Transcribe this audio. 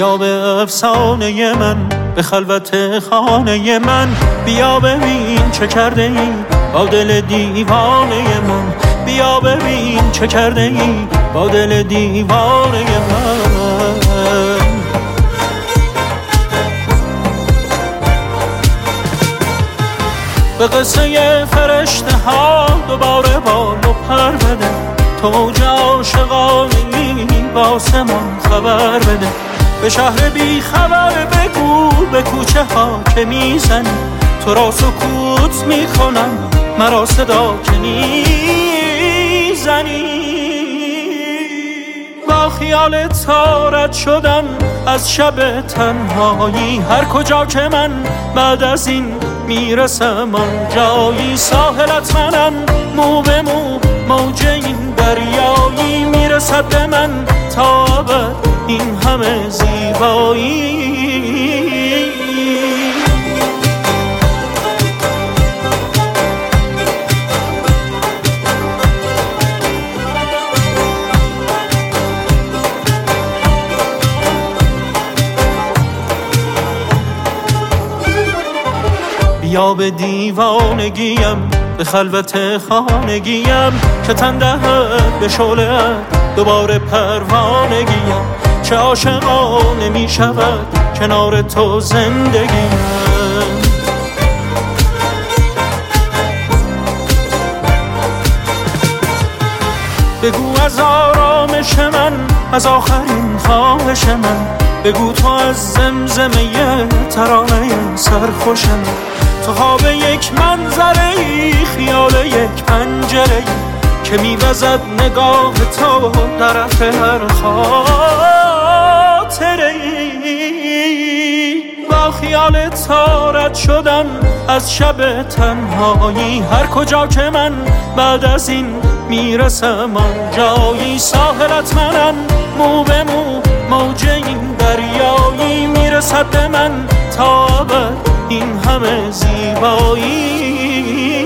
بیا به افسانه من، به خلوت خانه من. بیا ببین چه کرده ای با دل دیوانه من. بیا ببین چه کرده ای با دل دیوانه من. به قصه فرشته ها دوباره بال و پر بده. تو اوج عاشقانه‌ای با آسمان خبر بده. به شهر بی خبر بگو به کوچه ها که میزنی. تو را سکوت میکنم مرا صدا که نیزنی. با خیال تارت شدم از شب تنهایی. هر کجا که من بعد از این میرسم آنجایی. ساحلت منم مو به مو موج این دریایی. میرسد به من تا ابد این همه زیبایی. بیا به دیوانگیم، به خلوت خانگیم، که تن دهد به شعله دوباره پروانگیم. چه عاشقانه می شود کنار تو زندگیم. بگو از آرامش من، از آخرین خواهش من. بگو تو از زمزمه ترانه سرخوش من. تو خواب یک منظره ای، خیال یک پنجره ای، که میوزد نگاه تو در رفت هر خاطره ای. با خیال تارت شدم از شب تنهایی. هر کجا که من بعد از این میرسم آنجایی. ساحلت منم مو به مو موج این دریایی. میرسد به من تا ابد این همه زیبایی.